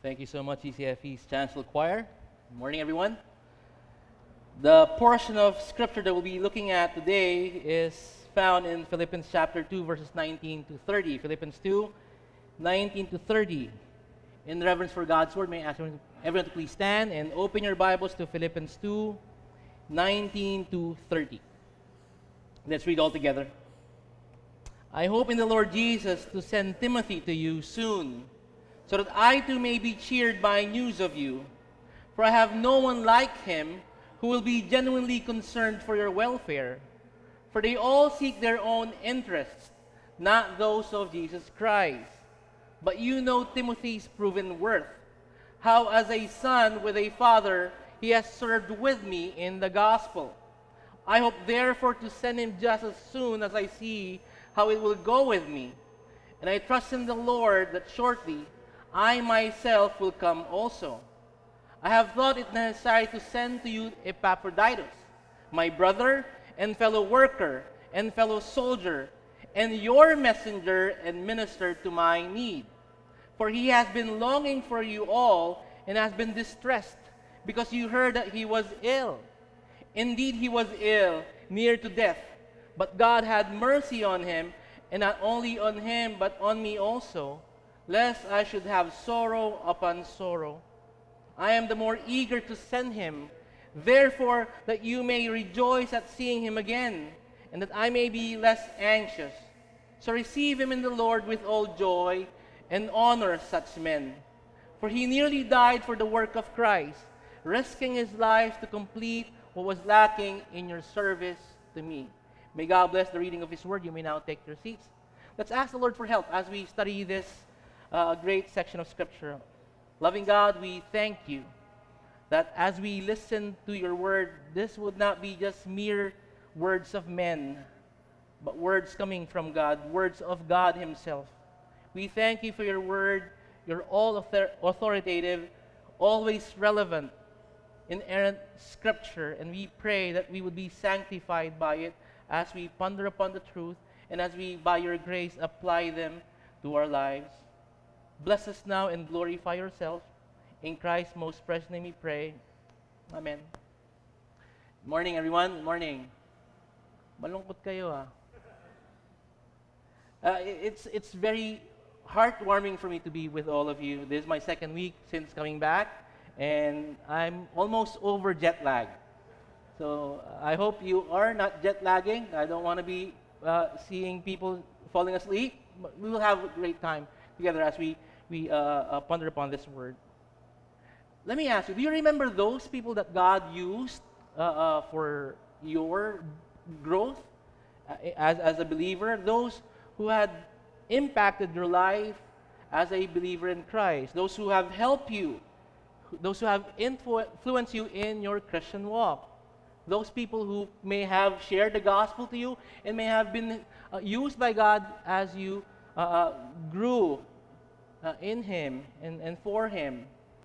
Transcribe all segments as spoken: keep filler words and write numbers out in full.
Thank you so much, E C F E's Chancel Choir. Good morning, everyone. The portion of Scripture that we'll be looking at today is found in Philippians chapter two, verses nineteen to thirty. Philippians two, nineteen to thirty. In reverence for God's Word, may I ask everyone to please stand and open your Bibles to Philippians two, nineteen to thirty. Let's read all together. I hope in the Lord Jesus to send Timothy to you soon, so that I too may be cheered by news of you. For I have no one like him who will be genuinely concerned for your welfare. For they all seek their own interests, not those of Jesus Christ. But you know Timothy's proven worth, how as a son with a father he has served with me in the gospel. I hope therefore to send him just as soon as I see how it will go with me. And I trust in the Lord that shortly I myself will come also. I have thought it necessary to send to you Epaphroditus, my brother and fellow worker and fellow soldier, and your messenger and minister to my need. For he has been longing for you all and has been distressed because you heard that he was ill. Indeed, he was ill, near to death, but God had mercy on him, and not only on him, but on me also, lest I should have sorrow upon sorrow. I am the more eager to send him, therefore, that you may rejoice at seeing him again, and that I may be less anxious. So receive him in the Lord with all joy, and honor such men. For he nearly died for the work of Christ, risking his life to complete what was lacking in your service to me. May God bless the reading of his word. You may now take your seats. Let's ask the Lord for help as we study this uh, great section of Scripture. Loving God, we thank you that as we listen to your word, this would not be just mere words of men, but words coming from God, words of God himself. We thank you for your word. You're all author- authoritative, always relevant, inerrant Scripture, and we pray that we would be sanctified by it as we ponder upon the truth and as we, by your grace, apply them to our lives. Bless us now and glorify yourself. In Christ's most precious name we pray. Amen. Good morning, everyone. Good morning. Malungkot kayo, ah. Uh, it's, it's very heartwarming for me to be with all of you. This is my second week since coming back, and I'm almost over jet lag. So I hope you are not jet lagging. I don't want to be uh, seeing people falling asleep. But we will have a great time together as we, we uh, uh, ponder upon this word. Let me ask you, do you remember those people that God used uh, uh, for your growth uh, as, as a believer? Those who had impacted your life as a believer in Christ. Those who have helped you. Those who have influ- influenced you in your Christian walk. Those people who may have shared the gospel to you and may have been uh, used by God as you uh, grew uh, in Him and, and for Him.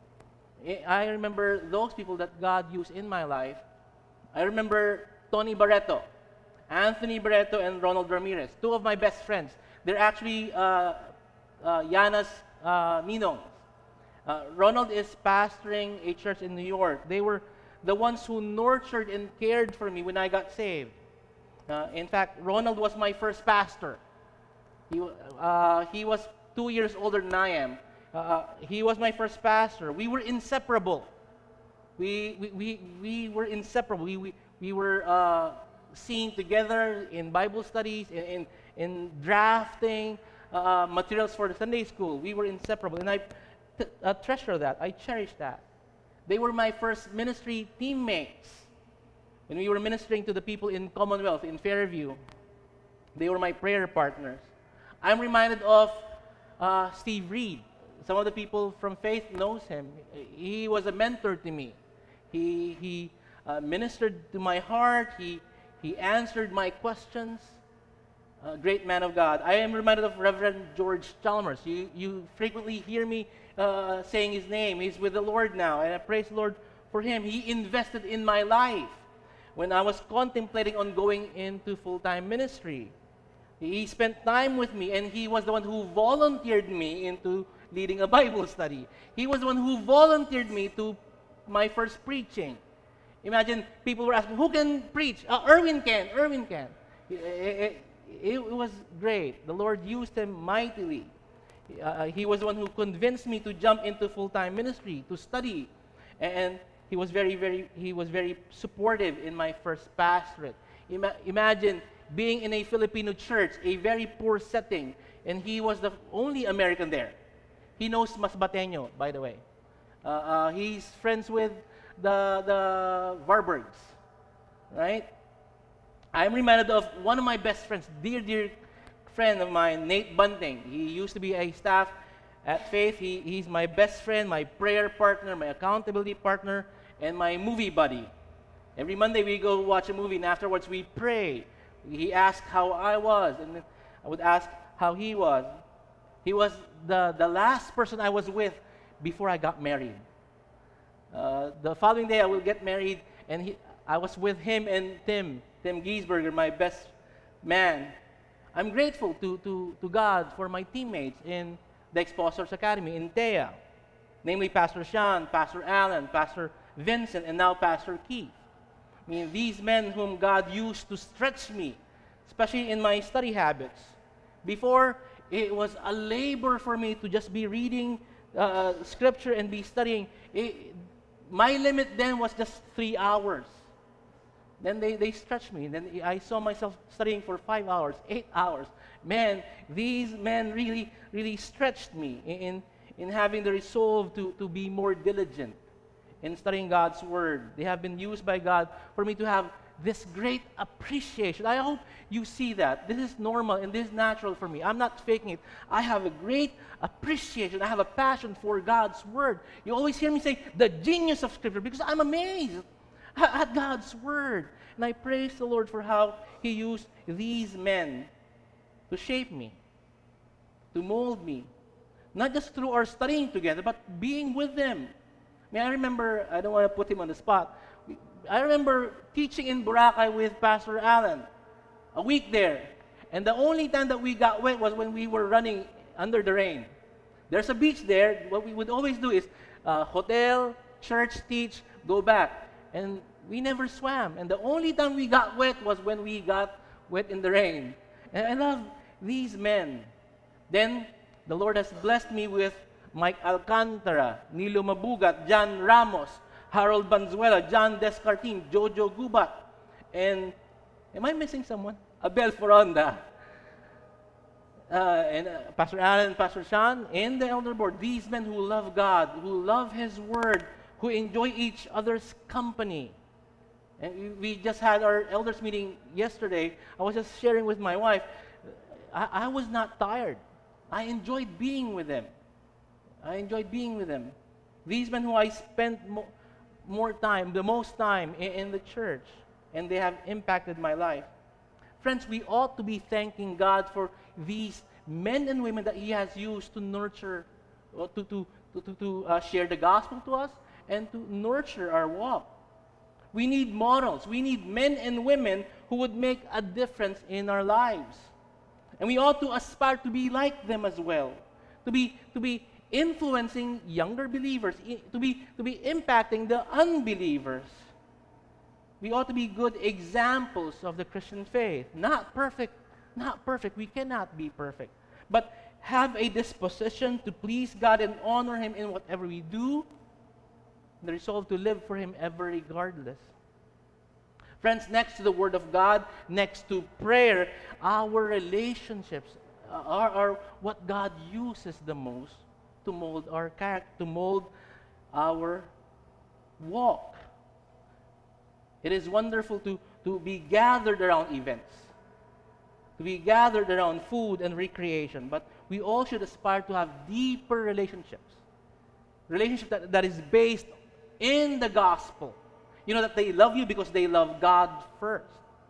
I remember those people that God used in my life. I remember Tony Barreto, Anthony Barreto, and Ronald Ramirez, two of my best friends. They're actually uh, uh, Yana's uh, ninongs. Uh, Ronald is pastoring a church in New York. They were the ones who nurtured and cared for me when I got saved. Uh, in fact, Ronald was my first pastor. He, uh, he was two years older than I am. Uh, he was my first pastor. We were inseparable. We, we, we, we were inseparable. We, we, we were uh, seen together in Bible studies, in, in, in drafting uh, materials for the Sunday school. We were inseparable. And I t- uh, treasure that. I cherish that. They were my first ministry teammates. When we were ministering to the people in Commonwealth, in Fairview, they were my prayer partners. I'm reminded of uh, Steve Reed. Some of the people from Faith knows him. He was a mentor to me. He, he uh, ministered to my heart. He, he answered my questions. A great man of God. I am reminded of Reverend George Chalmers. You, you frequently hear me uh, saying his name. He's with the Lord now, and I praise the Lord for him. He invested in my life when I was contemplating on going into full-time ministry. He spent time with me, and he was the one who volunteered me into leading a Bible study. He was the one who volunteered me to my first preaching. Imagine people were asking, who can preach? Uh, Erwin can, Erwin can. It, it, it was great. The Lord used him mightily. Uh, he was the one who convinced me to jump into full-time ministry, to study. And he was very, very, he was very supportive in my first pastorate. Ima- imagine being in a Filipino church, a very poor setting, and he was the only American there. He knows Masbateño, by the way. Uh, uh, he's friends with the, the Varbergs, right? I'm reminded of one of my best friends, dear, dear friend of mine, Nate Bunting. He used to be a staff at Faith. He, he's my best friend, my prayer partner, my accountability partner, and my movie buddy. Every Monday we go watch a movie, and afterwards we pray. He asked how I was, and I would ask how he was. He was the, the last person I was with before I got married. Uh, the following day I will get married, and he, I was with him and Tim, Tim Giesberger, my best man. I'm grateful to, to, to God for my teammates in the Expositors Academy, in T E A, namely Pastor Sean, Pastor Alan, Pastor Vincent, and now Pastor Keith. I mean, these men whom God used to stretch me, especially in my study habits. Before, it was a labor for me to just be reading uh, scripture and be studying. It, my limit then was just three hours. Then they, they stretched me. Then I saw myself studying for five hours, eight hours. Man, these men really, really stretched me in, in having the resolve to, to be more diligent in studying God's Word. They have been used by God for me to have this great appreciation. I hope you see that. This is normal and this is natural for me. I'm not faking it. I have a great appreciation. I have a passion for God's Word. You always hear me say the genius of Scripture because I'm amazed at God's Word. And I praise the Lord for how He used these men to shape me, to mold me, not just through our studying together, but being with them. I mean, I remember, I don't want to put him on the spot, I remember teaching in Boracay with Pastor Alan, a week there. And the only time that we got wet was when we were running under the rain. There's a beach there. What we would always do is uh, hotel, church, teach, go back. And we never swam. And the only time we got wet was when we got wet in the rain. And I love these men. Then, the Lord has blessed me with Mike Alcantara, Nilo Mabugat, John Ramos, Harold Banzuela, John Descartin, Jojo Gubat, and am I missing someone? Abel Foronda. Uh, and uh, Pastor Alan and Pastor Sean, and the elder board, these men who love God, who love His Word, who enjoy each other's company. And we just had our elders meeting yesterday. I was just sharing with my wife. I, I was not tired. I enjoyed being with them. I enjoyed being with them. These men who I spent mo- more time, the most time in, in the church, and they have impacted my life. Friends, we ought to be thanking God for these men and women that He has used to nurture, uh, to, to, to, to, to uh, share the gospel to us and to nurture our walk. We need models. We need men and women who would make a difference in our lives. And we ought to aspire to be like them as well, to be, to be influencing younger believers, to be, to be impacting the unbelievers. We ought to be good examples of the Christian faith. Not perfect, not perfect. We cannot be perfect. But have a disposition to please God and honor Him in whatever we do, the resolve to live for Him ever regardless. Friends, next to the Word of God, next to prayer, our relationships are, are what God uses the most to mold our character, to mold our walk. It is wonderful to, to be gathered around events, to be gathered around food and recreation, but we all should aspire to have deeper relationships, relationships that, that is based in the gospel. You know, that they love you because they love God first.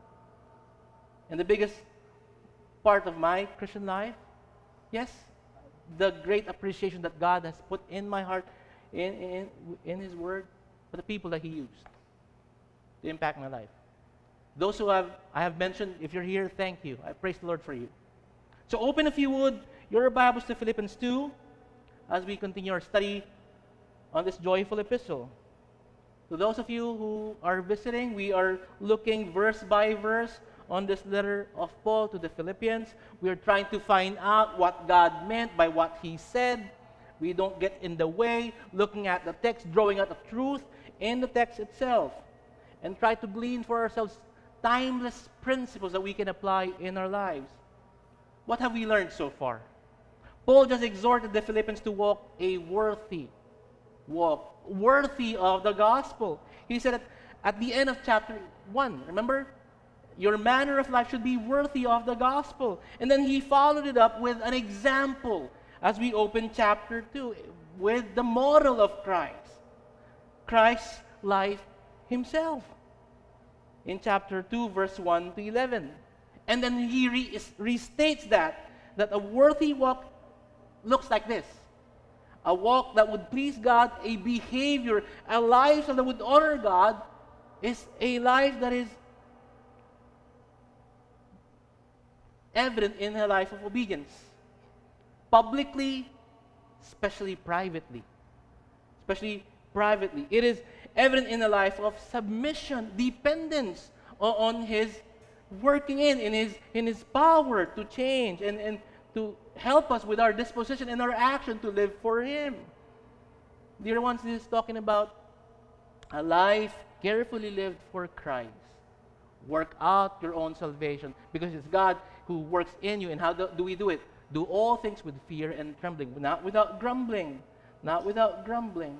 And the biggest part of my Christian life, yes, the great appreciation that God has put in my heart, in, in, in His Word, for the people that He used to impact my life. Those who have I have mentioned, if you're here, thank you. I praise the Lord for you. So open, if you would, your Bibles to Philippians two, as we continue our study on this joyful epistle. To those of you who are visiting, we are looking verse by verse on this letter of Paul to the Philippians. We are trying to find out what God meant by what he said. We don't get in the way, looking at the text, drawing out the truth in the text itself, and try to glean for ourselves timeless principles that we can apply in our lives. What have we learned so far? Paul just exhorted the Philippians to walk a worthy walk, worthy of the gospel. He said at, at the end of chapter one, remember? Your manner of life should be worthy of the gospel. And then he followed it up with an example as we open chapter two with the model of Christ. Christ's life himself. In chapter two, verse one to eleven. And then he re- restates that, that a worthy walk looks like this. A walk that would please God, a behavior, a life that would honor God, is a life that is evident in a life of obedience. Publicly, especially privately. Especially privately. It is evident in a life of submission, dependence on, on His working in, in His, in His power to change and, and to help us with our disposition and our action to live for Him. Dear ones, this is talking about a life carefully lived for Christ. Work out your own salvation because it's God who works in you. And how do, do we do it? Do all things with fear and trembling, not without grumbling. Not without grumbling.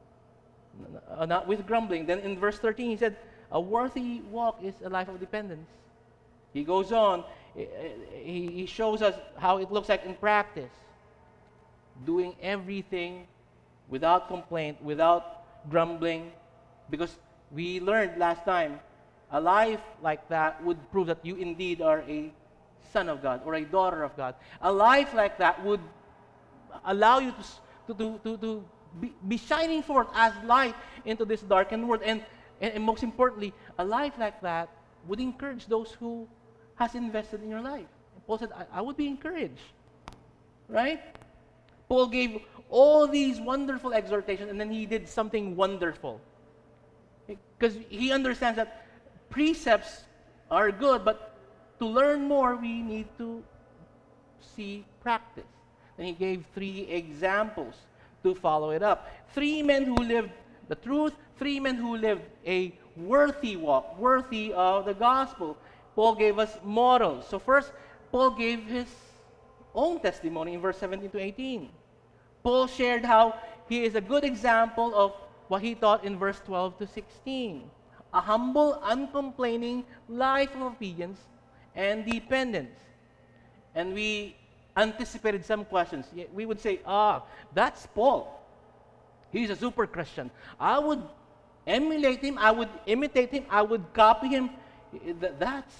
Uh, not with grumbling. Then in verse thirteen, he said, a worthy walk is a life of dependence. He goes on, he, he shows us how it looks like in practice. Doing everything without complaint, without grumbling. Because we learned last time, a life like that would prove that you indeed are a son of God or a daughter of God. A life like that would allow you to, to, to, to be, be shining forth as light into this darkened world. And, and, and most importantly, a life like that would encourage those who has invested in your life. And Paul said, I, I would be encouraged. Right? Paul gave all these wonderful exhortations and then he did something wonderful. Because he understands that precepts are good, but to learn more, we need to see practice. And he gave three examples to follow it up. Three men who lived the truth, three men who lived a worthy walk, worthy of the gospel. Paul gave us models. So first, Paul gave his own testimony in verse seventeen to eighteen. Paul shared how he is a good example of what he taught in verse twelve to sixteen. A humble, uncomplaining life of obedience and dependence. And we anticipated some questions. We would say, ah, that's Paul. He's a super Christian. I would emulate him. I would imitate him. I would copy him. That's,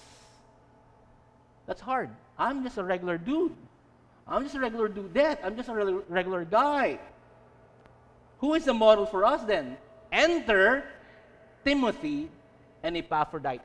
that's hard. I'm just a regular dude. I'm just a regular dudette. I'm just a regular, regular guy. Who is the model for us then? Enter Timothy and Epaphroditus.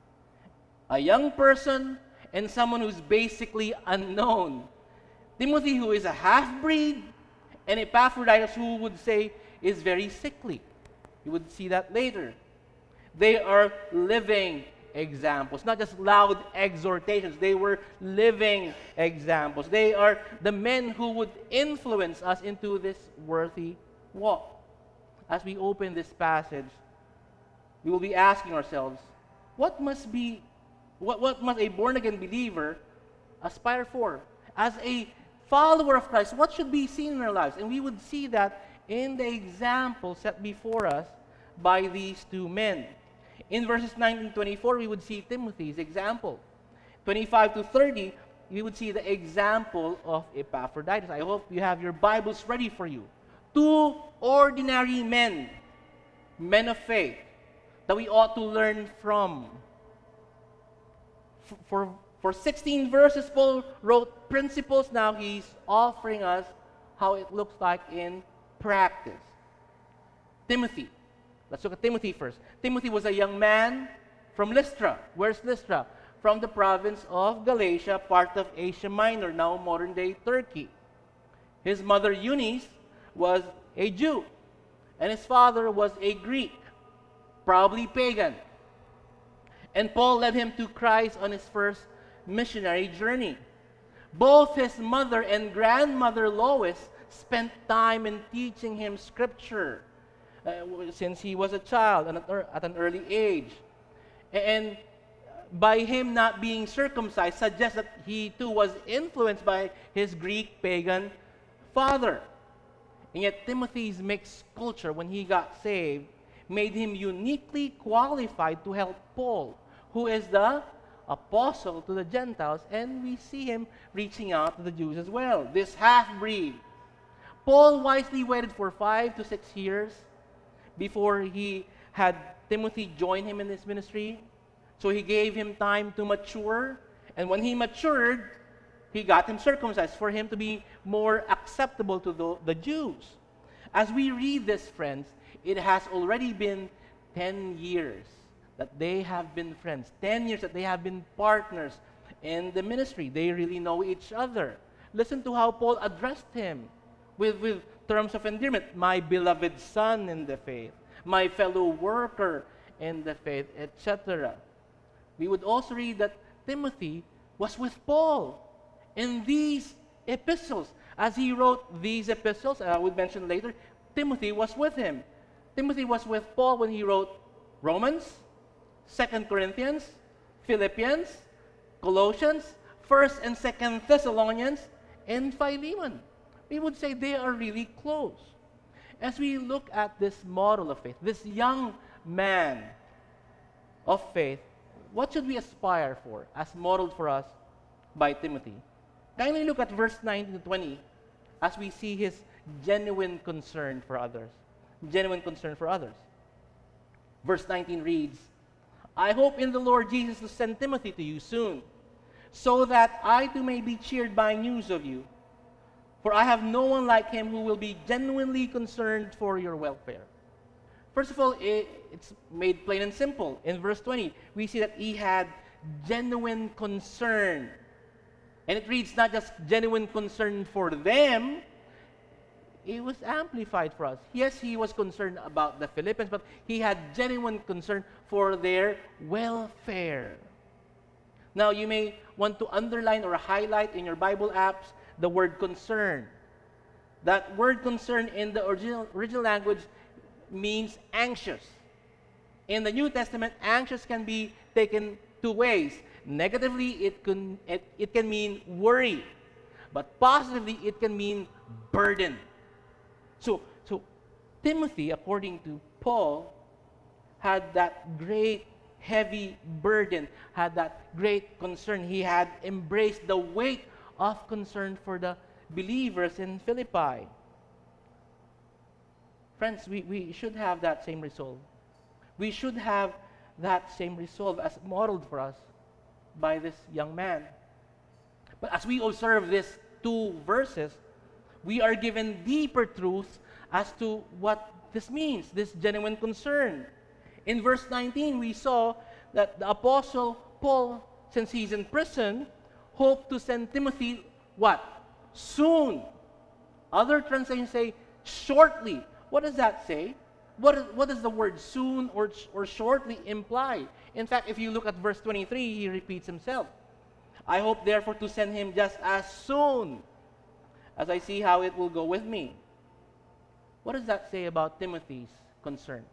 A young person and someone who's basically unknown. Timothy, who is a half-breed, and Epaphroditus, who would say is very sickly. You would see that later. They are living examples, not just loud exhortations. They were living examples. They are the men who would influence us into this worthy walk. As we open this passage, we will be asking ourselves, what must be, what, what must a born-again believer aspire for? As a follower of Christ, what should be seen in our lives? And we would see that in the example set before us by these two men. In verses nineteen to twenty-four, we would see Timothy's example. twenty-five to thirty, we would see the example of Epaphroditus. I hope you have your Bibles ready for you. Two ordinary men, men of faith, that we ought to learn from. For, for, for sixteen verses, Paul wrote principles. Now he's offering us how it looks like in practice. Timothy. Let's look at Timothy first. Timothy was a young man from Lystra. Where's Lystra? From the province of Galatia, part of Asia Minor, now modern-day Turkey. His mother Eunice was a Jew, and his father was a Greek, probably pagan. And Paul led him to Christ on his first missionary journey. Both his mother and grandmother Lois spent time in teaching him Scripture uh, since he was a child and at an early age. And by him not being circumcised suggests that he too was influenced by his Greek pagan father. And yet Timothy's mixed culture, when he got saved, made him uniquely qualified to help Paul, who is the apostle to the Gentiles, and we see him reaching out to the Jews as well. This half-breed. Paul wisely waited for five to six years before he had Timothy join him in this ministry. So he gave him time to mature, and when he matured, he got him circumcised for him to be more acceptable to the, the Jews. As we read this, friends, it has already been ten years that they have been friends, ten years that they have been partners in the ministry. They really know each other. Listen to how Paul addressed him with, with terms of endearment. My beloved son in the faith, my fellow worker in the faith, et cetera. We would also read that Timothy was with Paul in these epistles. As he wrote these epistles, I will mention later, Timothy was with him. Timothy was with Paul when he wrote Romans, Second Corinthians, Philippians, Colossians, First and Second Thessalonians, and Philemon. We would say they are really close. As we look at this model of faith, this young man of faith, what should we aspire for as modeled for us by Timothy? Kindly look at verse nineteen to twenty as we see his genuine concern for others. Genuine concern for others. Verse nineteen reads, I hope in the Lord Jesus to send Timothy to you soon, so that I too may be cheered by news of you. For I have no one like him who will be genuinely concerned for your welfare. First of all, it, it's made plain and simple. In verse twenty, we see that he had genuine concern. And it reads not just genuine concern for them, it was amplified for us. Yes, he was concerned about the Philippians, but he had genuine concern for their welfare. Now, you may want to underline or highlight in your Bible apps the word concern. That word concern in the original, original language means anxious. In the New Testament, anxious can be taken two ways. Negatively, it can, it, it can mean worry. But positively, it can mean burden. So, so Timothy, according to Paul, had that great heavy burden, had that great concern. He had embraced the weight of concern for the believers in Philippi. Friends, we, we should have that same resolve. We should have that same resolve as modeled for us by this young man. But as we observe these two verses, we are given deeper truths as to what this means, this genuine concern. In verse nineteen, we saw that the Apostle Paul, since he's in prison, hoped to send Timothy, what? Soon. Other translations say shortly. What does that say? What, is, what does the word soon or, or shortly imply? In fact, if you look at verse twenty-three, he repeats himself. I hope therefore to send him just as soon as I see how it will go with me. What does that say about Timothy's concern?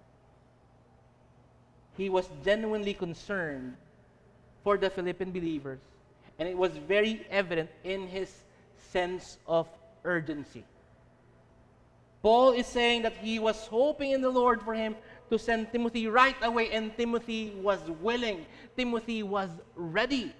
He was genuinely concerned for the Philippian believers, and it was very evident in his sense of urgency. Paul is saying that he was hoping in the Lord for him to send Timothy right away, and Timothy was willing. Timothy was ready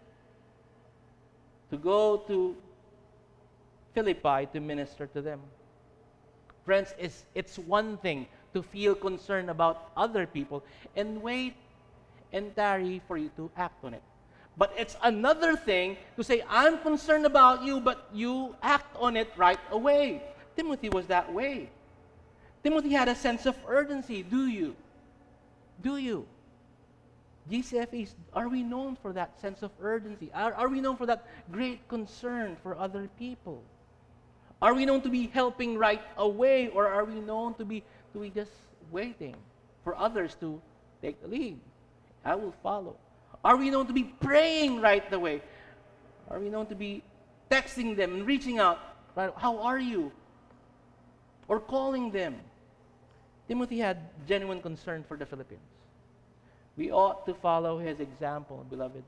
to go to Philippi to minister to them. Friends, it's, it's one thing to feel concerned about other people and wait and tarry for you to act on it. But it's another thing to say, I'm concerned about you, but you act on it right away. Timothy was that way. Timothy had a sense of urgency. Do you? Do you? G C F Es, are we known for that sense of urgency? Are, are we known for that great concern for other people? Are we known to be helping right away, or are we known to be to be just waiting for others to take the lead? I will follow. Are we known to be praying right away? Are we known to be texting them and reaching out? Right, how are you? Or calling them? Timothy had genuine concern for the Philippians. We ought to follow his example, beloved.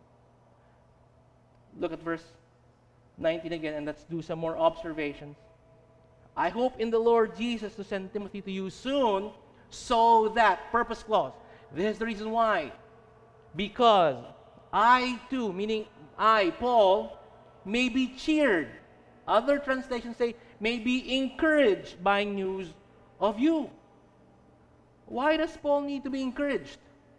Look at verse nineteen again, and let's do some more observations. I hope in the Lord Jesus to send Timothy to you soon, so that, purpose clause, this is the reason why. Because I too, meaning I, Paul, may be cheered. Other translations say, may be encouraged by news of you. Why does Paul need to be encouraged?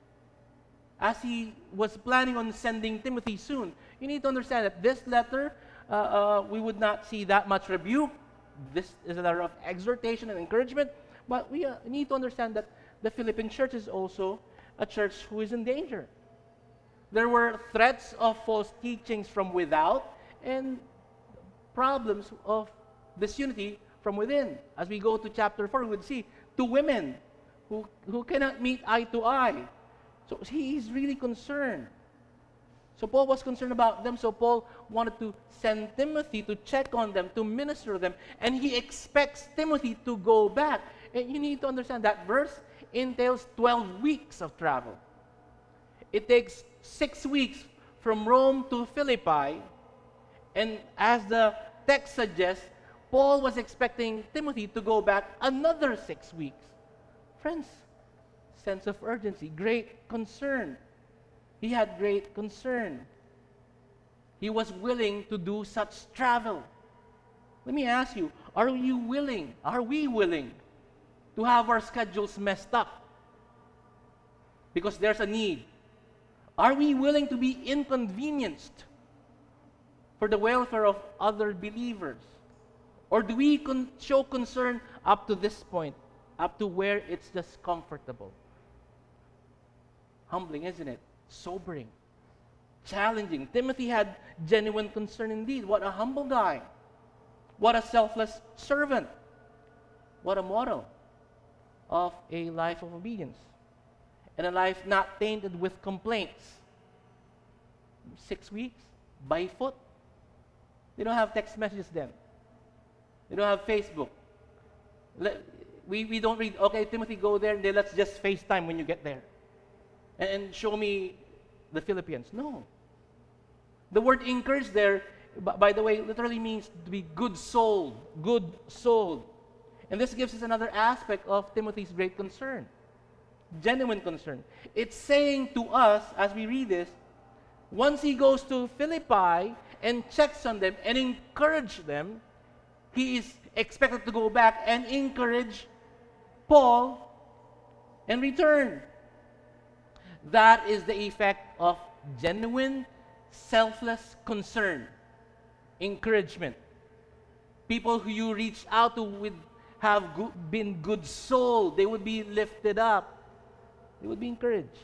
As he was planning on sending Timothy soon, you need to understand that this letter, uh, uh, we would not see that much rebuke. This is a letter of exhortation and encouragement. But we uh, need to understand that the Philippian church is also a church who is in danger. There were threats of false teachings from without and problems of disunity from within. As we go to chapter four, we would see two women who, who cannot meet eye to eye. So he is really concerned. So Paul was concerned about them, so Paul wanted to send Timothy to check on them, to minister to them, and he expects Timothy to go back. And you need to understand that verse entails twelve weeks of travel. It takes six weeks from Rome to Philippi, and as the text suggests, Paul was expecting Timothy to go back another six weeks. Friends, sense of urgency, great concern. He had great concern. He was willing to do such travel. Let me ask you, are you willing, are we willing to have our schedules messed up because there's a need? Are we willing to be inconvenienced for the welfare of other believers? Or do we con- show concern up to this point, up to where it's just comfortable? Humbling, isn't it? Sobering, challenging. Timothy had genuine concern indeed. What a humble guy. What a selfless servant. What a model of a life of obedience. And a life not tainted with complaints. Six weeks, by foot. They don't have text messages then. They don't have Facebook. Let, we, we don't read, okay, Timothy, go there, and then let's just FaceTime when you get there. And, and show me the Philippians. No. The word encourage there, by, by the way, literally means to be good-souled. Good-souled. And this gives us another aspect of Timothy's great concern. Genuine concern. It's saying to us, as we read this, once he goes to Philippi and checks on them and encourage them, he is expected to go back and encourage Paul and return. That is the effect of genuine, selfless concern, encouragement. People who you reach out to would have go- been good souled. They would be lifted up. They would be encouraged.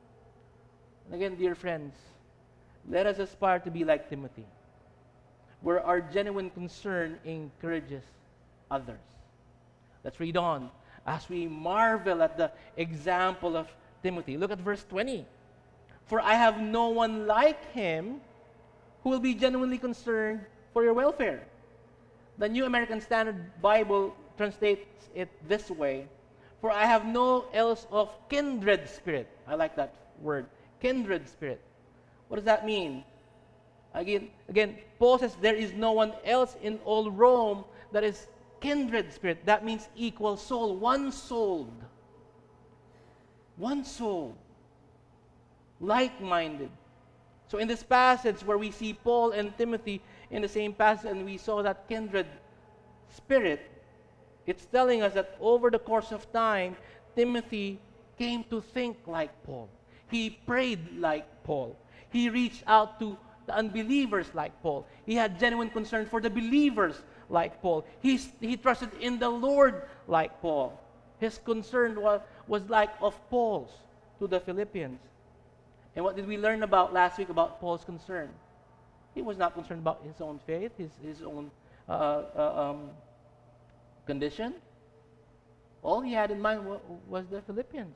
And again, dear friends, let us aspire to be like Timothy, where our genuine concern encourages others. Let's read on as we marvel at the example of Timothy. Look at verse twenty. For I have no one like him who will be genuinely concerned for your welfare. The New American Standard Bible translates it this way. For I have no else of kindred spirit. I like that word, kindred spirit. What does that mean? Again, again, Paul says there is no one else in all Rome that is kindred spirit. That means equal soul, one souled. One soul, like-minded. So in this passage where we see Paul and Timothy in the same passage and we saw that kindred spirit, it's telling us that over the course of time, Timothy came to think like Paul. He prayed like Paul. He reached out to the unbelievers like Paul. He had genuine concern for the believers like Paul. He, he trusted in the Lord like Paul. His concern was, was like of Paul's to the Philippians. And what did we learn about last week about Paul's concern? He was not concerned about his own faith, his, his own uh, uh, uh, um, condition. All he had in mind wa- was the Philippians.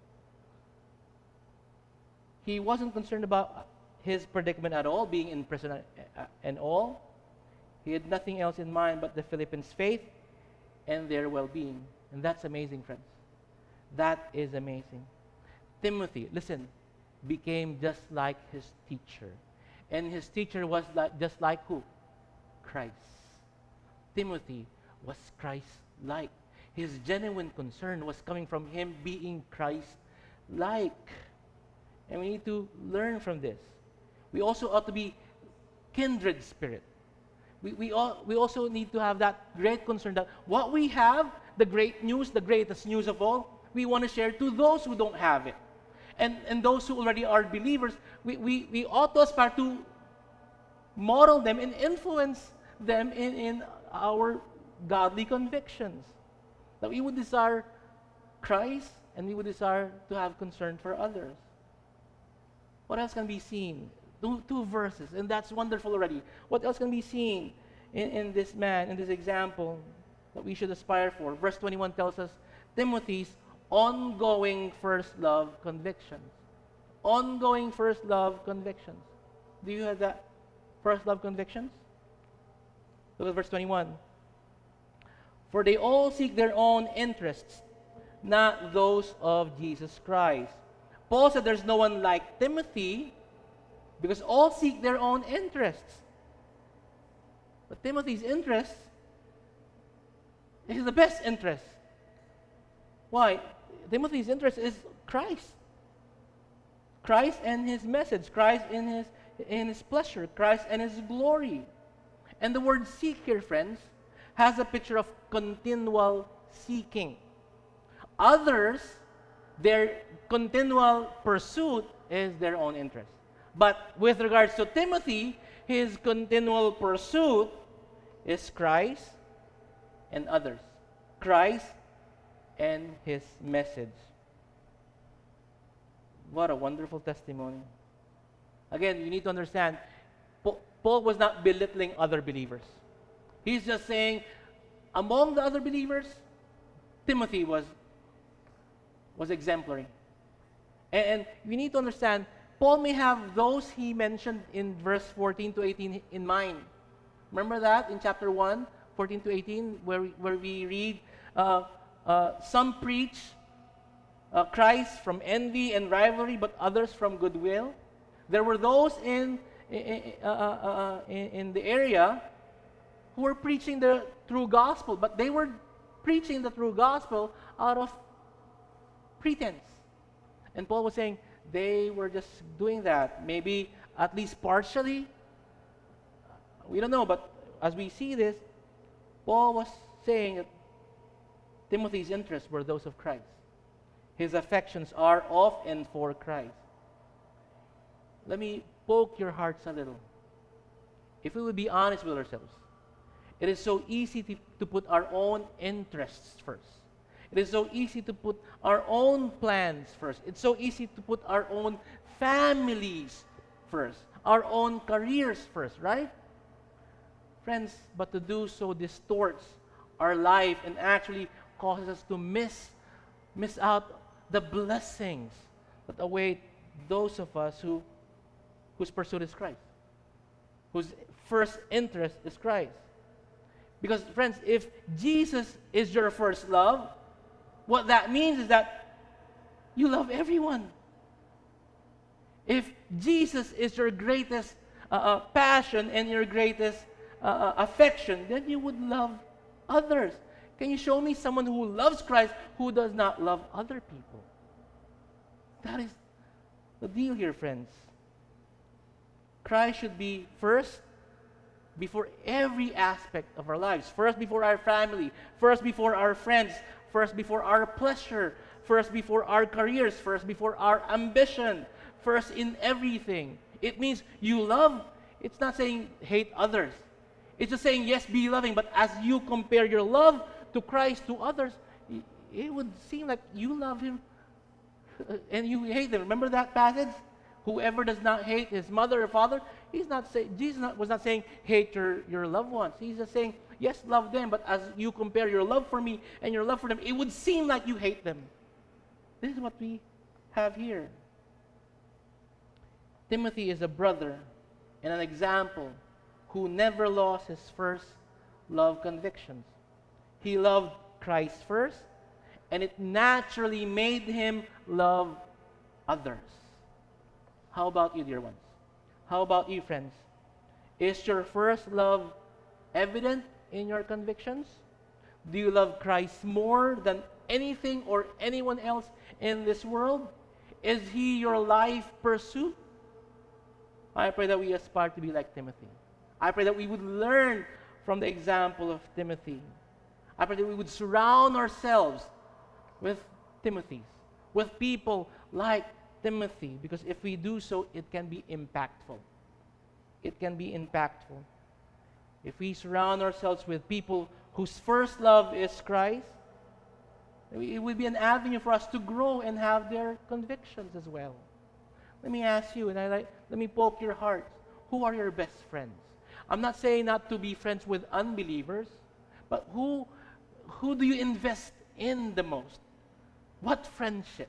He wasn't concerned about his predicament at all, being in prison uh, and all. He had nothing else in mind but the Philippians' faith and their well-being. And that's amazing, friends. That is amazing. Timothy, listen, became just like his teacher. And his teacher was like, just like who? Christ. Timothy was Christ-like. His genuine concern was coming from him being Christ-like. And we need to learn from this. We also ought to be kindred spirit. We, we, all, we also need to have that great concern that what we have, the great news, the greatest news of all, we want to share to those who don't have it. And, and those who already are believers, we, we, we ought to aspire to model them and influence them in, in our godly convictions. That we would desire Christ and we would desire to have concern for others. What else can be seen? Two, two verses, and that's wonderful already. What else can be seen in, in this man, in this example that we should aspire for? Verse twenty-one tells us Timothy's ongoing first love convictions. Ongoing first love convictions. Do you have that? First love convictions? Look at verse twenty-one. For they all seek their own interests, not those of Jesus Christ. Paul said there's no one like Timothy because all seek their own interests. But Timothy's interest is the best interest. Why? Timothy's interest is Christ. Christ and his message, Christ in his, in his pleasure, Christ and his glory. And the word seek here, friends, has a picture of continual seeking. Others, their continual pursuit is their own interest. But with regards to Timothy, his continual pursuit is Christ and others. Christ and his message. What a wonderful testimony. Again, you need to understand, Paul was not belittling other believers. He's just saying, among the other believers, Timothy was, was exemplary. And, and you need to understand, Paul may have those he mentioned in verse fourteen to eighteen in mind. Remember that in chapter one, fourteen to eighteen, where we, where we read, uh, uh, some preach uh, Christ from envy and rivalry, but others from goodwill. There were those in, in, uh, uh, uh, in, in the area who were preaching the true gospel, but they were preaching the true gospel out of pretense. And Paul was saying they were just doing that, maybe at least partially. We don't know, but as we see this, Paul was saying that Timothy's interests were those of Christ. His affections are of and for Christ. Let me poke your hearts a little. If we would be honest with ourselves, it is so easy to, to put our own interests first. It is so easy to put our own plans first. It's so easy to put our own families first, our own careers first, right? Friends, but to do so distorts our life and actually causes us to miss, miss out the blessings that await those of us who, whose pursuit is Christ, whose first interest is Christ. Because, friends, if Jesus is your first love, what that means is that you love everyone. If Jesus is your greatest uh, uh, passion and your greatest uh, uh, affection, then you would love others. Can you show me someone who loves Christ who does not love other people? That is the deal here, friends. Christ should be first before every aspect of our lives. First before our family. First before our friends. First before our pleasure. First before our careers. First before our ambition. First in everything. It means you love. It's not saying hate others. It's just saying, yes, be loving. But as you compare your love to Christ to others, it would seem like you love Him and you hate them. Remember that passage? Whoever does not hate his mother or father, He's not saying, Jesus not, was not saying, hate your, your loved ones. He's just saying, yes, love them, but as you compare your love for me and your love for them, it would seem like you hate them. This is what we have here. Timothy is a brother and an example who never lost his first love convictions. He loved Christ first, and it naturally made him love others. How about you, dear ones? How about you, friends? Is your first love evident in your convictions? Do you love Christ more than anything or anyone else in this world? Is he your life pursuit? I pray that we aspire to be like Timothy. I pray that we would learn from the example of Timothy. I pray that we would surround ourselves with Timothys, with people like Timothy, because if we do so, it can be impactful. It can be impactful. If we surround ourselves with people whose first love is Christ, it will be an avenue for us to grow and have their convictions as well. Let me ask you, and I like, let me poke your hearts. Who are your best friends? I'm not saying not to be friends with unbelievers, but who, who do you invest in the most? What friendships?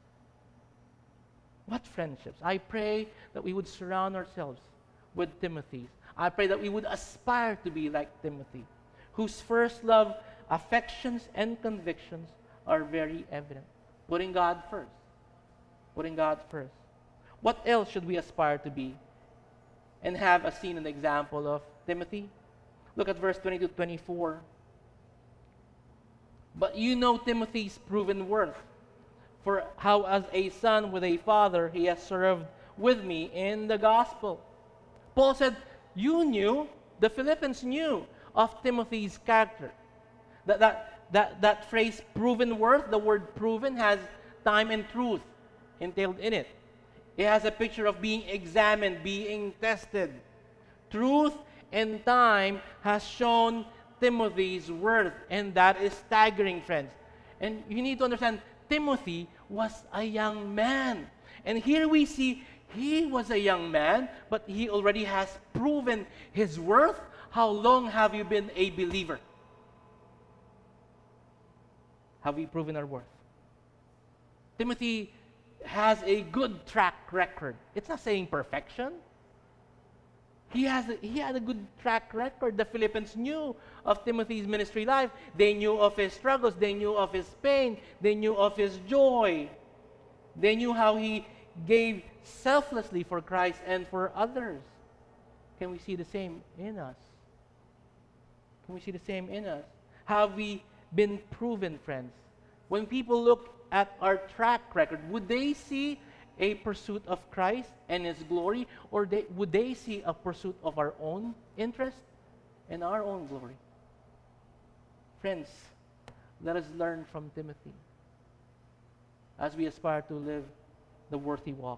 What friendships? I pray that we would surround ourselves with Timothy's. I pray that we would aspire to be like Timothy, whose first love, affections, and convictions are very evident. Putting God first. Putting God first. What else should we aspire to be and have as seen an example of Timothy? Look at verse twenty to twenty-four. But you know Timothy's proven worth, for how as a son with a father he has served with me in the gospel. Paul said, you knew, the Philippians knew of Timothy's character. That, that, that, that phrase, proven worth, the word proven has time and truth entailed in it. It has a picture of being examined, being tested. Truth and time has shown Timothy's worth, and that is staggering, friends. And you need to understand, Timothy was a young man. And here we see he was a young man, but he already has proven his worth. How long have you been a believer? Have we proven our worth? Timothy has a good track record. It's not saying perfection. He has a, he had a good track record. The Philippians knew of Timothy's ministry life. They knew of his struggles. They knew of his pain. They knew of his joy. They knew how he gave selflessly for Christ and for others. Can we see the same in us? Can we see the same in us? Have we been proven, friends? When people look at our track record, would they see a pursuit of Christ and His glory, or they, would they see a pursuit of our own interest and our own glory? Friends, let us learn from Timothy as we aspire to live the worthy walk.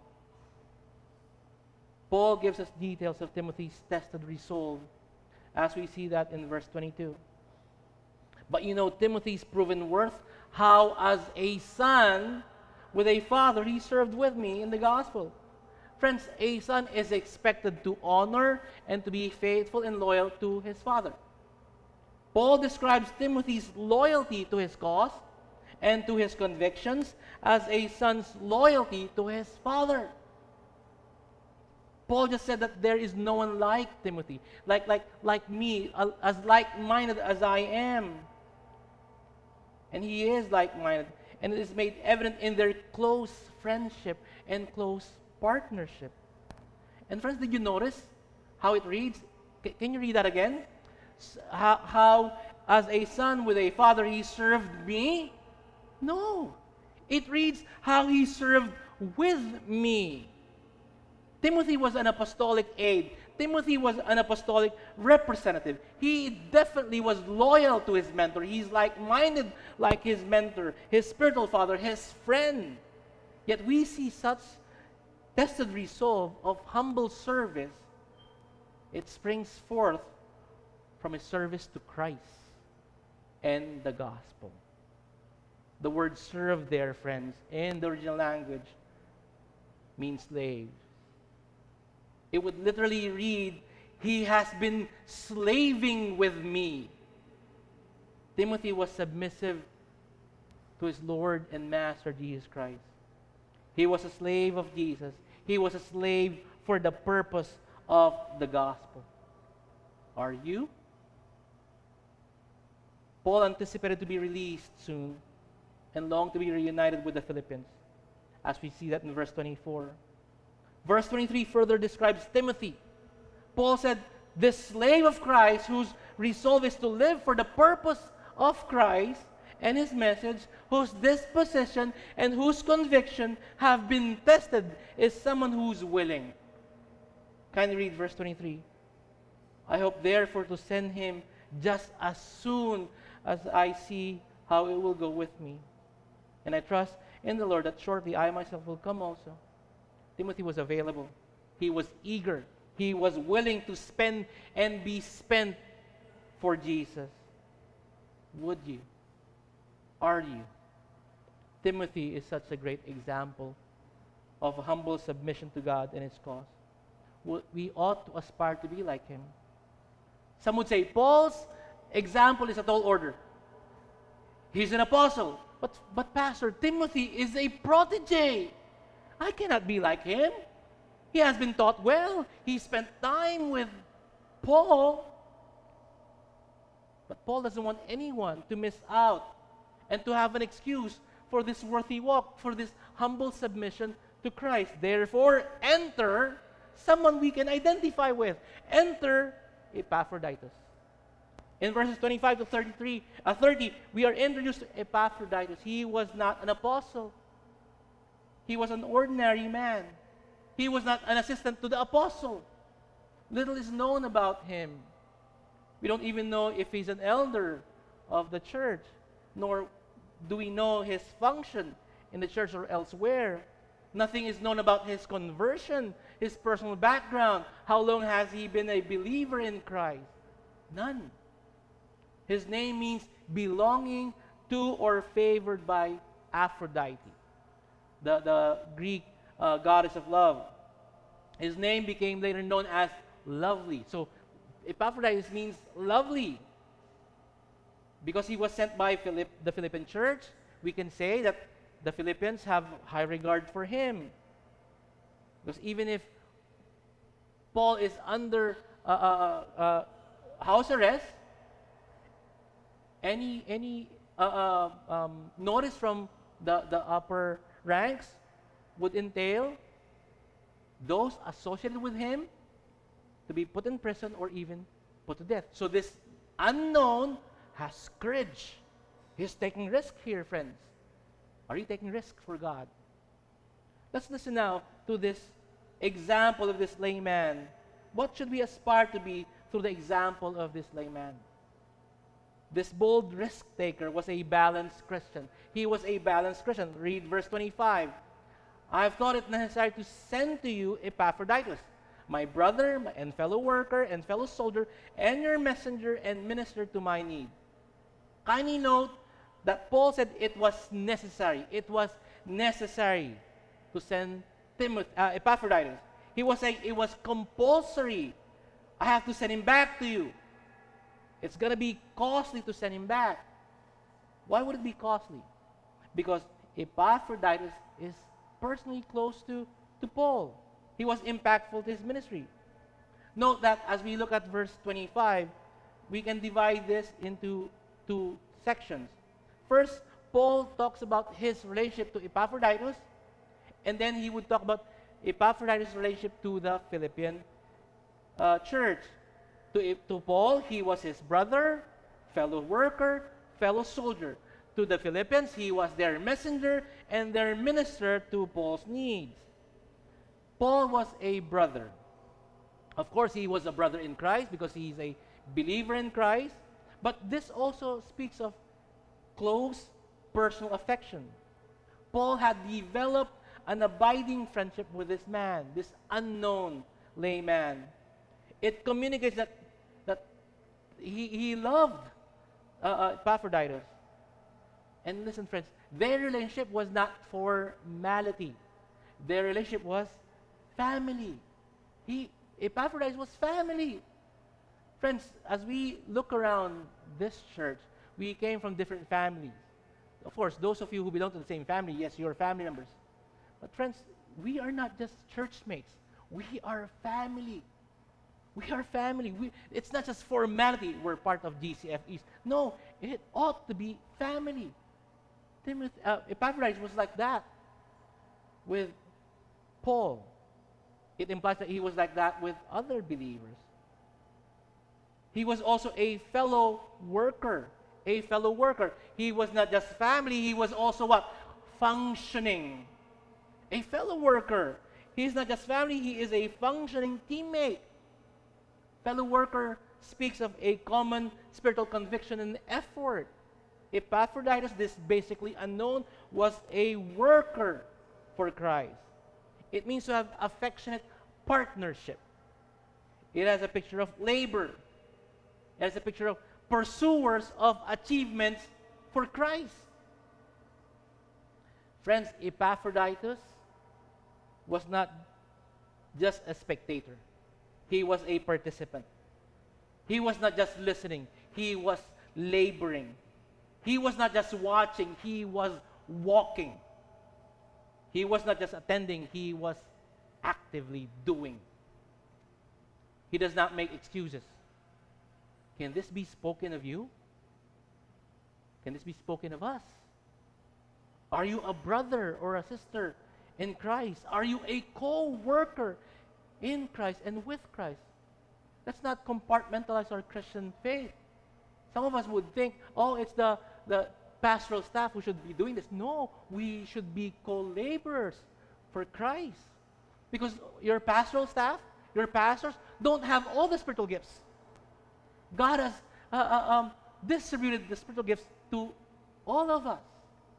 Paul gives us details of Timothy's tested resolve as we see that in verse twenty-two. But you know Timothy's proven worth, how as a son with a father he served with me in the gospel. Friends, a son is expected to honor and to be faithful and loyal to his father. Paul describes Timothy's loyalty to his cause and to his convictions as a son's loyalty to his father. Paul just said that there is no one like Timothy, like, like, like me, as like-minded as I am. And he is like-minded. And it is made evident in their close friendship and close partnership. And friends, did you notice how it reads? C- can you read that again? S- how, how, as a son with a father, he served me? No. It reads, how he served with me. Timothy was an apostolic aide. Timothy was an apostolic representative. He definitely was loyal to his mentor. He's like-minded like his mentor, his spiritual father, his friend. Yet we see such tested resolve of humble service. It springs forth from his service to Christ and the gospel. The word serve there, friends, in the original language means slave. it would literally read, he has been slaving with me. Timothy was submissive to his Lord and Master Jesus Christ. He was a slave of Jesus. He was a slave for the purpose of the gospel. Are you? Paul anticipated to be released soon and longed to be reunited with the Philippians, as we see that in verse twenty-four. Verse twenty-three further describes Timothy. Paul said, this slave of Christ whose resolve is to live for the purpose of Christ and his message, whose disposition and whose conviction have been tested, is someone who's willing. Kindly read verse twenty-three. I hope therefore to send him just as soon as I see how it will go with me. And I trust in the Lord that shortly I myself will come also. Timothy was available. He was eager. He was willing to spend and be spent for Jesus. Would you? Are you? Timothy is such a great example of humble submission to God and his cause. We ought to aspire to be like him. Some would say Paul's example is a tall order. He's an apostle. But, but Pastor, Timothy is a protege. I cannot be like him. He has been taught well. He spent time with Paul. But Paul doesn't want anyone to miss out and to have an excuse for this worthy walk, for this humble submission to Christ. Therefore, enter someone we can identify with. Enter Epaphroditus. In verses twenty-five to thirty-three, uh, thirty, we are introduced to Epaphroditus. He was not an apostle. He was an ordinary man. He was not an assistant to the apostle. Little is known about him. We don't even know if he's an elder of the church, nor do we know his function in the church or elsewhere. Nothing is known about his conversion, his personal background. How long has he been a believer in Christ? None. His name means belonging to or favored by Aphrodite, the, the Greek uh, goddess of love. His name became later known as lovely. So Epaphroditus means lovely. Because he was sent by Philipp, the Philippian church, we can say that the Philippians have high regard for him. Because even if Paul is under uh, uh, uh, house arrest, any any uh, uh, um, notice from the, the upper ranks would entail those associated with him to be put in prison or even put to death. So this unknown has courage. He's taking risk here, friends. Are you taking risk for God? Let's listen now to this example of this layman. What should we aspire to be through the example of this layman? This bold risk taker was a balanced Christian. He was a balanced Christian. Read verse twenty-five. I have thought it necessary to send to you Epaphroditus, my brother and fellow worker and fellow soldier, and your messenger and minister to my need. Kindly note that Paul said it was necessary. It was necessary to send Timothy, uh, Epaphroditus. He was saying it was compulsory. I have to send him back to you. It's going to be costly to send him back. Why would it be costly? Because Epaphroditus is personally close to, to Paul. He was impactful to his ministry. Note that as we look at verse twenty-five, we can divide this into two sections. First, Paul talks about his relationship to Epaphroditus, and then he would talk about Epaphroditus' relationship to the Philippian uh, church. To, to Paul, he was his brother, fellow worker, fellow soldier. To the Philippians, he was their messenger and their minister to Paul's needs. Paul was a brother. Of course, he was a brother in Christ because he's a believer in Christ. But this also speaks of close personal affection. Paul had developed an abiding friendship with this man, this unknown layman. It communicates that, that he, he loved uh, uh, Epaphroditus. And listen, friends, their relationship was not formality. Their relationship was family. He, Epaphroditus was family. Friends, as we look around this church, we came from different families. Of course, those of you who belong to the same family, yes, you're family members. But friends, we are not just church mates. We are family. We are family. We, it's not just formality. We're part of G C F East. No, it ought to be family. Timothy, uh, Epaphroditus was like that with Paul. It implies that he was like that with other believers. He was also a fellow worker. A fellow worker. He was not just family, he was also what? Functioning. A fellow worker. He is not just family, he is a functioning teammate. Fellow worker speaks of a common spiritual conviction and effort. Epaphroditus, this basically unknown, was a worker for Christ. It means to have affectionate partnership. It has a picture of labor. It has a picture of pursuers of achievements for Christ. Friends, Epaphroditus was not just a spectator. He was a participant. He was not just listening. He was laboring. He was not just watching. He was walking. He was not just attending. He was actively doing. He does not make excuses. Can this be spoken of you? Can this be spoken of us? Are you a brother or a sister in Christ? Are you a co-worker in Christ and with Christ? Let's not compartmentalize our Christian faith. Some of us would think, oh, it's the, the pastoral staff who should be doing this. No, we should be co-laborers for Christ. Because your pastoral staff, your pastors, don't have all the spiritual gifts. God has uh, uh, um, distributed the spiritual gifts to all of us.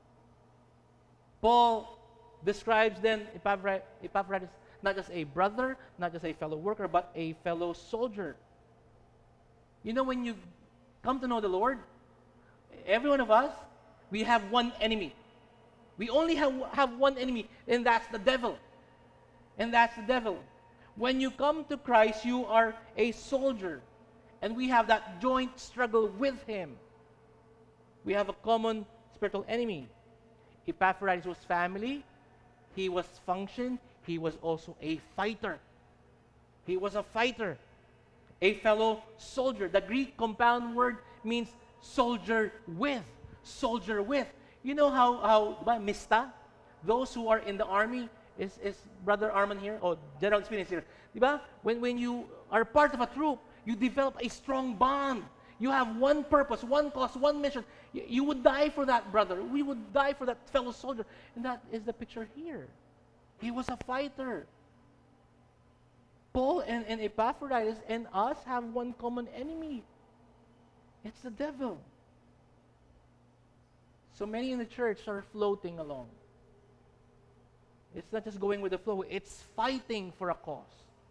Paul describes then Epaphroditus not just a brother, not just a fellow worker, but a fellow soldier. You know, when you come to know the Lord, every one of us, we have one enemy. We only have, have one enemy, and that's the devil. And that's the devil. When you come to Christ, you are a soldier. And we have that joint struggle with him. We have a common spiritual enemy. Epaphroditus was family. He was function. He was also a fighter. He was a fighter. A fellow soldier. The Greek compound word means soldier with. Soldier with. You know how, how diba, mista? Those who are in the army, is, is Brother Arman here? Oh, General Experience here. Diba? When, when you are part of a troop, you develop a strong bond. You have one purpose, one cause, one mission. You, you would die for that brother. We would die for that fellow soldier. And that is the picture here. He was a fighter. Paul and, and Epaphroditus and us have one common enemy. It's the devil. So many in the church are floating along. It's not just going with the flow. It's fighting for a cause.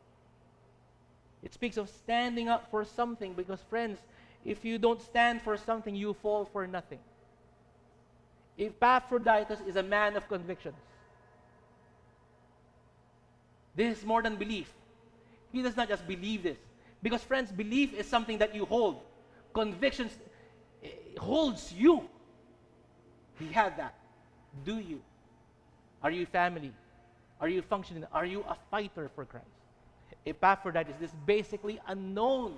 It speaks of standing up for something because, friends, if you don't stand for something, you fall for nothing. Epaphroditus is a man of convictions. This is more than belief. He does not just believe this. Because, friends, belief is something that you hold. Convictions eh, holds you. He had that. Do you? Are you family? Are you functioning? Are you a fighter for Christ? Epaphroditus, this basically unknown,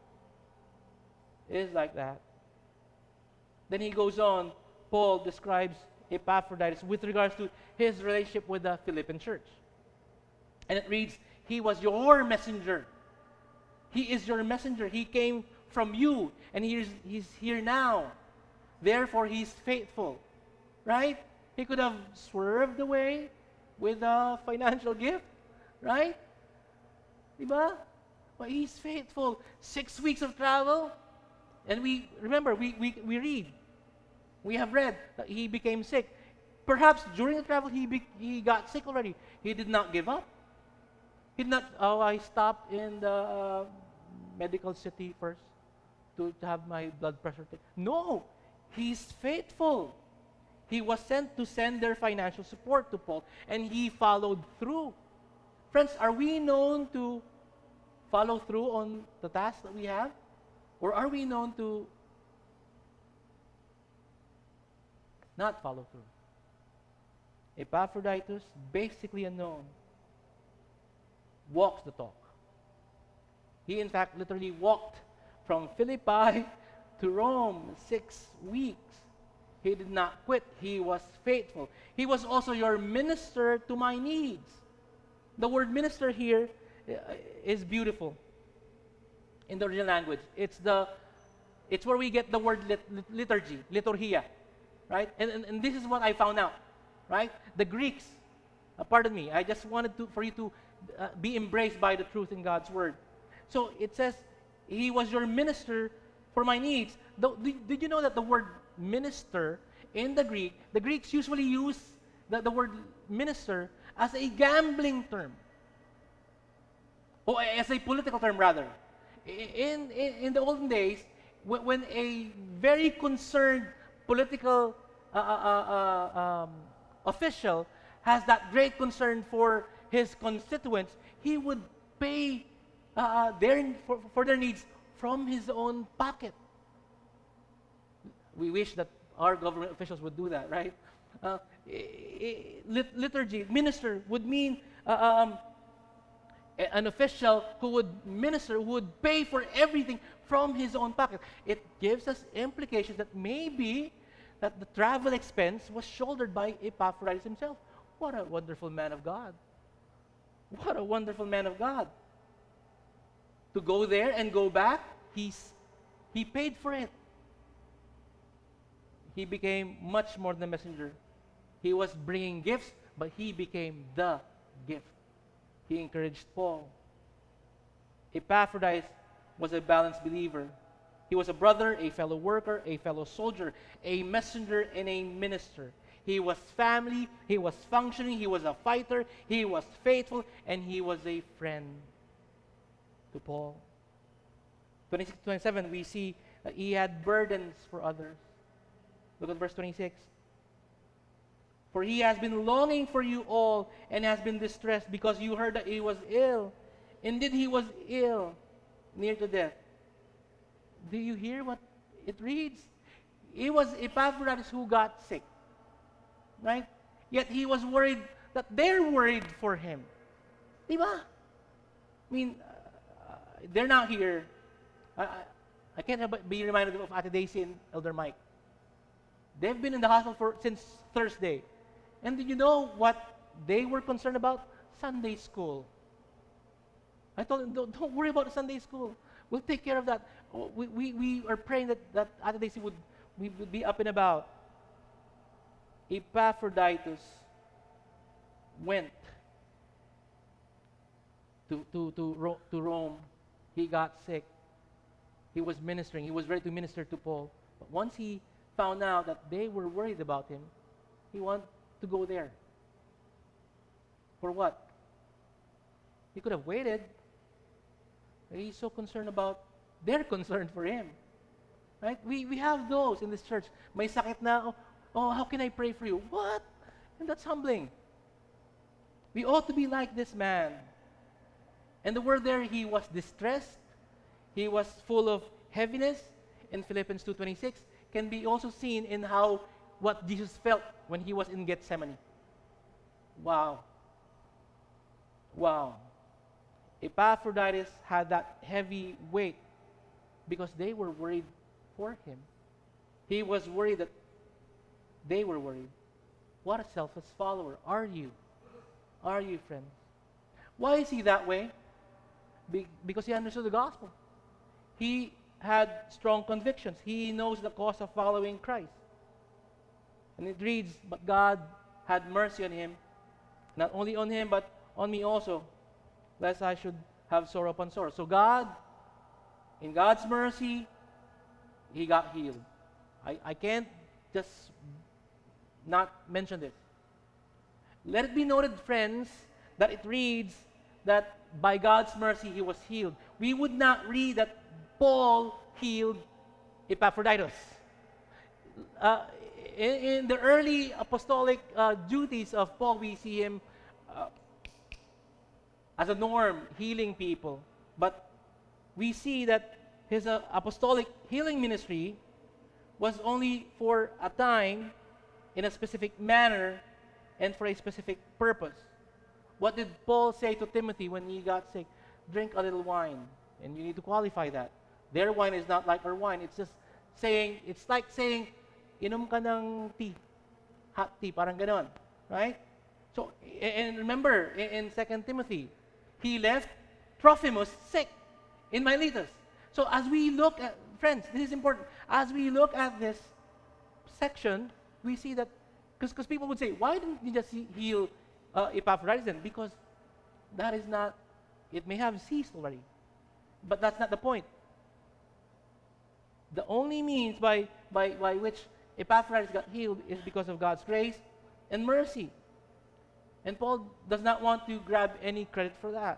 is like that. Then he goes on, Paul describes Epaphroditus with regards to his relationship with the Philippian church. And it reads, he was your messenger. He is your messenger. He came from you, and he is, he's here now. Therefore, he's faithful. Right? He could have swerved away with a financial gift. Right? Diba? But he's faithful. Six weeks of travel. And we, remember, we, we, we read. We have read that he became sick. Perhaps during the travel, he, be, he got sick already. He did not give up. He did not, oh, I stopped in the uh, medical city first to, to have my blood pressure taken. No, he's faithful. He was sent to send their financial support to Paul, and he followed through. Friends, are we known to follow through on the task that we have? Or are we known to not follow through? Epaphroditus, basically unknown, walks the talk. He, in fact, literally walked from Philippi to Rome six weeks. He did not quit. He was faithful. He was also your minister to my needs. The word minister here uh, is beautiful in the original language. It's the it's where we get the word lit, liturgy, liturgia, right? And, and, and this is what I found out, right? The Greeks, uh, pardon me, I just wanted to for you to uh, be embraced by the truth in God's word. So it says, he was your minister for my needs. Though, did, did you know that the word minister in the Greek, the Greeks usually use the, the word minister as a gambling term, or as a political term rather. In, in, in the olden days, when, when a very concerned political uh, uh, uh, um, official has that great concern for his constituents, he would pay uh, their, for, for their needs from his own pocket. We wish that our government officials would do that, right? Uh, lit- liturgy, minister, would mean uh, um, an official who would minister, who would pay for everything from his own pocket. It gives us implications that maybe that the travel expense was shouldered by Epaphroditus himself. What a wonderful man of God. What a wonderful man of God. To go there and go back, he's, he paid for it. He became much more than a messenger. He was bringing gifts, but he became the gift. He encouraged Paul. Epaphroditus was a balanced believer. He was a brother, a fellow worker, a fellow soldier, a messenger, and a minister. He was family, he was functioning, he was a fighter, he was faithful, and he was a friend to Paul. twenty-six to twenty-seven, we see that he had burdens for others. Look at verse twenty-six. For he has been longing for you all and has been distressed because you heard that he was ill. Indeed, he was ill, near to death. Do you hear what it reads? It was Epaphroditus who got sick, right? Yet he was worried that they're worried for him. Diba? I mean, uh, they're not here. I, I, I can't help but be reminded of Ate Daisy and Elder Mike. They've been in the hospital for since Thursday. And did you know what they were concerned about? Sunday school. I told them, don't, don't worry about Sunday school. We'll take care of that. We, we, we are praying that, that Ate Daisy would, we would be up and about. Epaphroditus went to, to, to, Ro- to Rome. He got sick. He was ministering. He was ready to minister to Paul. But once he found out that they were worried about him, he wanted to go there. For what? He could have waited. He's so concerned about their concern for him. Right? We, we have those in this church. May sakit na, oh, oh, how can I pray for you? What? And that's humbling. We ought to be like this man. And the word there, he was distressed. He was full of heaviness. In Philippians two twenty-six, can be also seen in how what Jesus felt when he was in Gethsemane. Wow. Wow. Epaphroditus had that heavy weight because they were worried for him. He was worried that they were worried. What a selfless follower are you? Are you, friends? Why is he that way? Be- because he understood the gospel. He had strong convictions. He knows the cost of following Christ. And it reads, but God had mercy on him, not only on him, but on me also, lest I should have sorrow upon sorrow. So God, in God's mercy, he got healed. I, I can't just not mention this. Let it be noted, friends, that it reads that by God's mercy he was healed. We would not read that Paul healed Epaphroditus. Uh, in, in the early apostolic uh, duties of Paul, we see him uh, as a norm, healing people. But we see that his uh, apostolic healing ministry was only for a time, in a specific manner, and for a specific purpose. What did Paul say to Timothy when he got sick? Drink a little wine. And you need to qualify that. Their wine is not like our wine. It's just saying, it's like saying, inom ka ng tea. Hot tea, parang ganon. Right? So, and remember, in Second Timothy, he left Trophimus sick in Miletus. So as we look at, friends, this is important. As we look at this section, we see that, because people would say, why didn't you just heal uh, Epaphroditus then? Because that is not, it may have ceased already. But that's not the point. The only means by, by, by which Epaphroditus got healed is because of God's grace and mercy. And Paul does not want to grab any credit for that.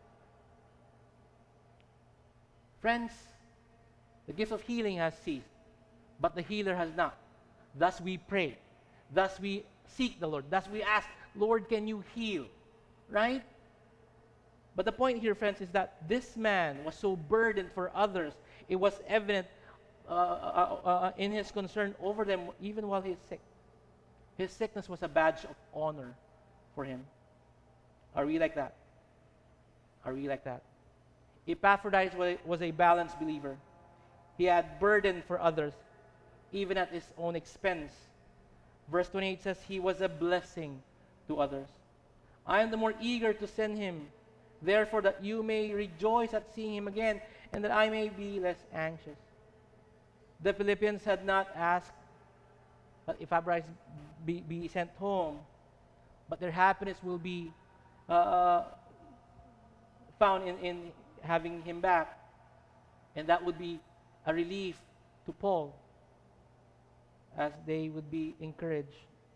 Friends, the gift of healing has ceased, but the healer has not. Thus we pray. Thus we seek the Lord. Thus we ask, Lord, can you heal? Right? But the point here, friends, is that this man was so burdened for others. It was evident uh, uh, uh, in his concern over them even while he is sick. His sickness was a badge of honor for him. Are we like that? Are we like that? Epaphroditus was a balanced believer. He had burden for others, even at his own expense. Verse twenty-eight says, he was a blessing to others. I am the more eager to send him, therefore that you may rejoice at seeing him again, and that I may be less anxious. The Philippians had not asked that Epaphroditus be, be sent home, but their happiness will be uh, found in, in having him back. And that would be a relief to Paul, as they would be encouraged.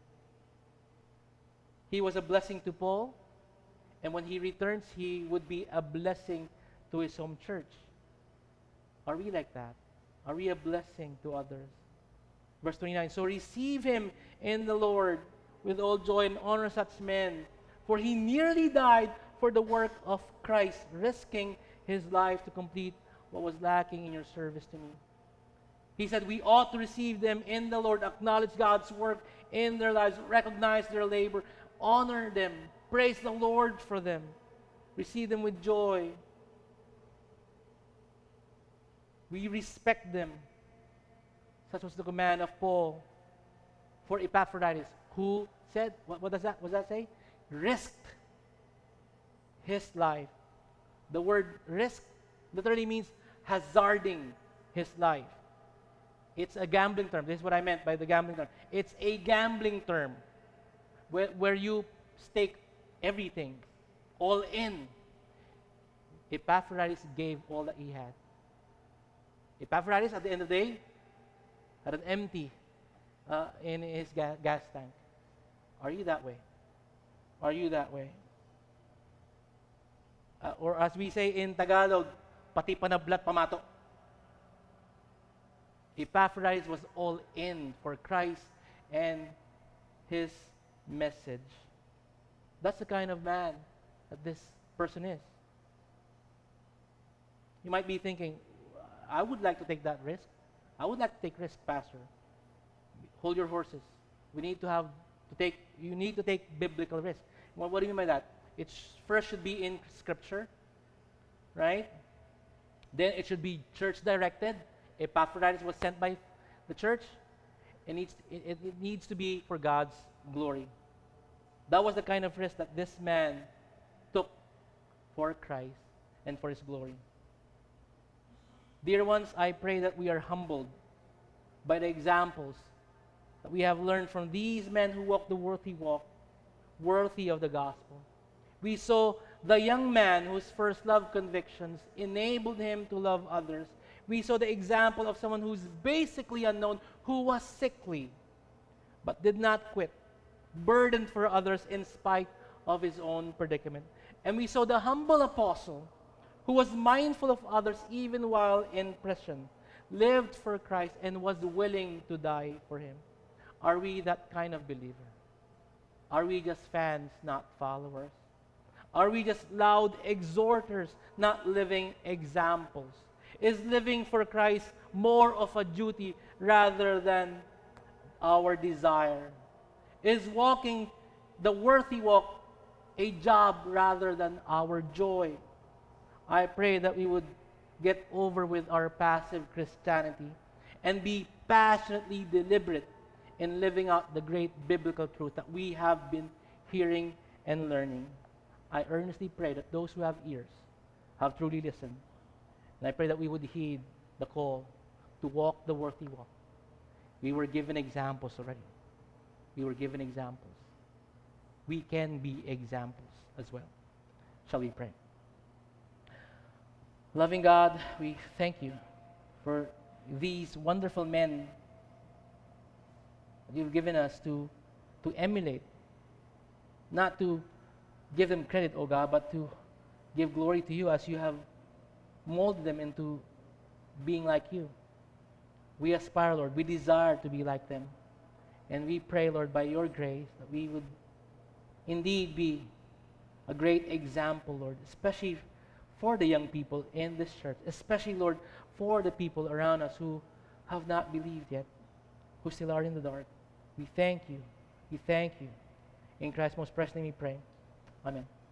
He was a blessing to Paul, and when he returns, he would be a blessing to his home church. Are we like that? Are we a blessing to others? Verse twenty-nine, so receive him in the Lord with all joy and honor such men, for he nearly died for the work of Christ, risking his life to complete what was lacking in your service to me. He said we ought to receive them in the Lord, acknowledge God's work in their lives, recognize their labor, honor them, praise the Lord for them, receive them with joy. We respect them. Such was the command of Paul for Epaphroditus, who said, what, what does that, what does that say? Risked his life. The word risk literally means hazarding his life. It's a gambling term. This is what I meant by the gambling term. It's a gambling term where, where you stake everything, all in. Epaphroditus gave all that he had. Epaphroditus, at the end of the day, had an empty uh, in his ga- gas tank. Are you that way? Are you that way? Uh, or as we say in Tagalog, pati panablat pamato. Epaphroditus was all in for Christ and his message. That's the kind of man that this person is. You might be thinking, I would like to take that risk. I would like to take risk, Pastor. Hold your horses. We need to have to take, you need to take biblical risk. What, what do you mean by that? It sh- first should be in Scripture, right? Then it should be church-directed. Epaphroditus was sent by the church. It needs, it, it needs to be for God's glory. That was the kind of risk that this man took for Christ and for his glory. Dear ones, I pray that we are humbled by the examples that we have learned from these men who walked the worthy walk, worthy of the gospel. We saw the young man whose first love convictions enabled him to love others. We saw the example of someone who's basically unknown, who was sickly, but did not quit, burdened for others in spite of his own predicament. And we saw the humble apostle who was mindful of others even while in prison, lived for Christ, and was willing to die for him. Are we that kind of believer? Are we just fans, not followers? Are we just loud exhorters, not living examples? Is living for Christ more of a duty rather than our desire? Is walking the worthy walk a job rather than our joy? I pray that we would get over with our passive Christianity and be passionately deliberate in living out the great biblical truth that we have been hearing and learning. I earnestly pray that those who have ears have truly listened. And I pray that we would heed the call to walk the worthy walk. We were given examples already. We were given examples. We can be examples as well. Shall we pray? Loving God, we thank you for these wonderful men that you've given us to, to emulate. Not to give them credit, O God, but to give glory to you as you have molded them into being like you. We aspire, Lord, we desire to be like them. And we pray, Lord, by your grace, that we would indeed be a great example, Lord, especially for the young people in this church, especially, Lord, for the people around us who have not believed yet, who still are in the dark. We thank you. We thank you. In Christ's most precious name we pray. Amen.